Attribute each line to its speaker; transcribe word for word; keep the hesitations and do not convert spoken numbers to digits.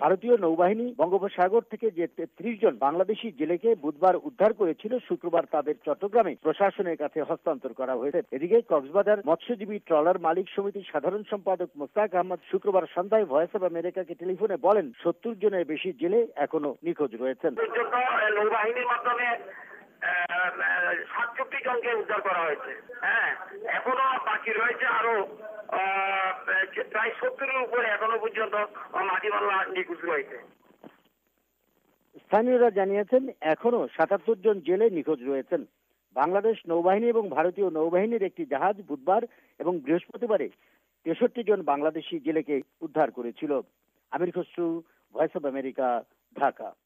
Speaker 1: ভারতীয় নৌবাহিনী বঙ্গোপসাগর থেকে যে তেত্রিশ জন বাংলাদেশি জেলেকে বুধবার উদ্ধার করেছিল, শুক্রবার তাদের চট্টগ্রামে প্রশাসনের কাছে হস্তান্তর করা হয়েছে। এদিকে কক্সবাজার মৎস্যজীবী ট্রলার মালিক সমিতির সাধারণ সম্পাদক মোস্তাক আহমদ শুক্রবার সন্ধ্যায় ভয়েস অব আমেরিকাকে টেলিফোনে বলেন, সত্তর জনের বেশি জেলে এখনো নিখোঁজ রয়েছেন।
Speaker 2: নৌবাহিনীর মাধ্যমে সাতষট্টি জনকে উদ্ধার করা হয়েছে। হ্যাঁ, এখনো বাকি রয়েছে আরো প্রায় সত্তরের উপরে এখনো পর্যন্ত মাটিমাল্লা নিখোঁজ রয়েছে।
Speaker 1: স্থানীয়রা জানিয়েছেন এখনো সাতাত্তর জন জেলে নিখোঁজ রয়েছেন। বাংলাদেশ নৌবাহিনী এবং ভারতীয় নৌবাহিনীর একটি জাহাজ বুধবার এবং বৃহস্পতিবারে তেষট্টি জন বাংলাদেশি জেলেকে উদ্ধার করেছিল। Amir Khasru, voice of America, Dhaka.